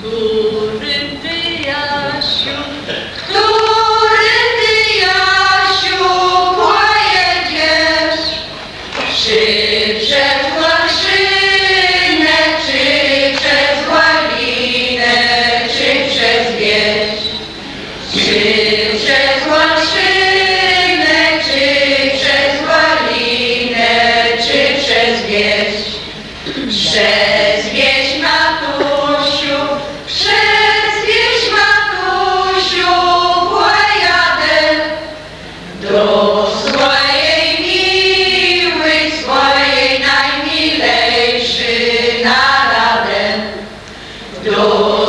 Którym ty, Jasiu, którym ty, Jasiu, pojedziesz? Czy przez Łaszynę, czy przez Łalinę, czy przez wieś? Czy przez Łaszynę, czy przez Łalinę, czy przez wieś? Przez wieś, matusiu, przez wieś, matusiu, pojadę do swojej miłej, swojej najmilejszej na radę.